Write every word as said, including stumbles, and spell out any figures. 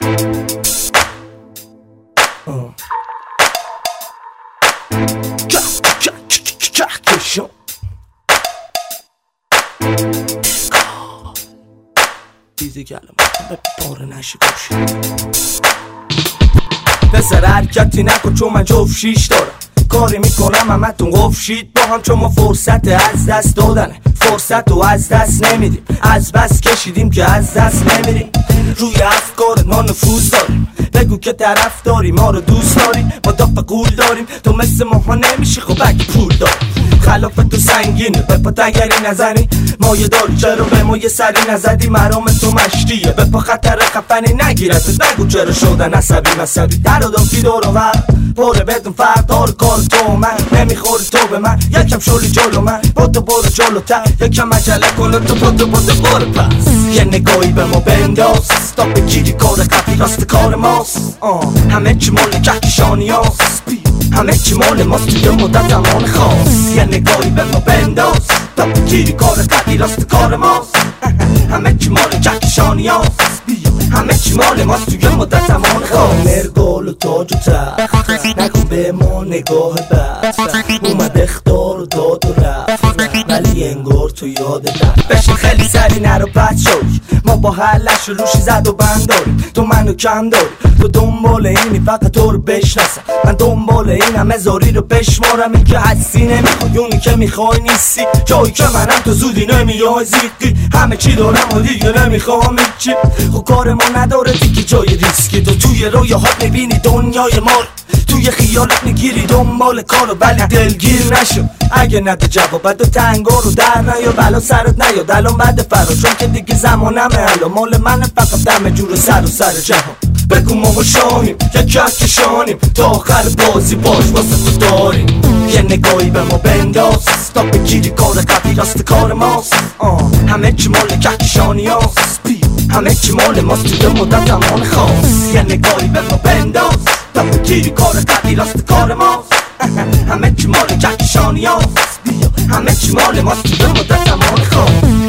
دیزی گلم به باره نشی گوشی پسر حرکتی نکن چون من جفت شیش دارم کاری میکنم همتون قفشید با هم چون ما فرصت از دست دادنه فرصت رو از دست نمیدیم از بس کشیدیم که از دست نمیریم روی افکارت ما نفوذ داریم بگو که طرف داری ما رو دوست داری ما داپ قول داریم تو مثل ماها نمیشی خب اگه پول داری خلاف تو سنگینه به پا تگری نزنی مایه داری چرا به ما یه سری نزدی مرام تو مشتیه به پا خطر خفنی نگیرتت نگو چرا شدن عصبی مصبی در و دافتی دور و ور پره بدون فرد دار کار تو من نمیخوری تو به من یکم شلی جلو من بودو برو جلو تر یکم عجله کنه تو بودو بودو برو پس یه نگاهی به ما بنداز تا بگیری کار خفی راست کار ماست همه چی مال کهکشانی هاست همه چی مال ماست توی مدت زمان خاص یه نگاهی به ما بنداز تا بگیری کار خفی راست کار ماست همه چی مال کهکشانی هاست همه چی مال ماست توی مدت زمان خاص مرگال و تاج و تخت نکن به ما نگاه بد اومد اختار و داد و رفت ولی انگار تو یادت رفت بشین خیلی سری نرو بد شوی ما با حلش روشی زد و بند داریم تو منو کم داری تو دنبال اینی فقط تو رو بشناسم من دنبال این همه زاری رو بشمارم این که هستی نمیخوای اونی که میخوای نیستی جایی که منم تو زودی نمیای زیقی همه چی دارم و دیگه نمیخوام هیچی خب کار ما نداره دیگه جای ریسکی تو توی رویاهات میبینی دنیای ما توی خیالت میگیری دنبال کارو ولی دلگیر نشو اگه نده جوابت و تنگا رو در نیا بلا سرت نیاد الان بعد فرا چون که دیگه زمانمه الان مال منه فقط دم جور سر و سر جهان بگو ما شاهیم یک کهکشانیم تا آخر بازی باش واسه تو داریم یه نگاهی به ما بنداز تا بگیری کار خفی راست کار ماست همه چی مال کهکشانی هاست همه چی مال ماست توی مدت زمان خاص یه نگاهی به ما بنداز تا بگیری کار خفی راست کار ماست همه چی مال کهکشانی هاست همه چی مال ماست توی مدت زمان خاص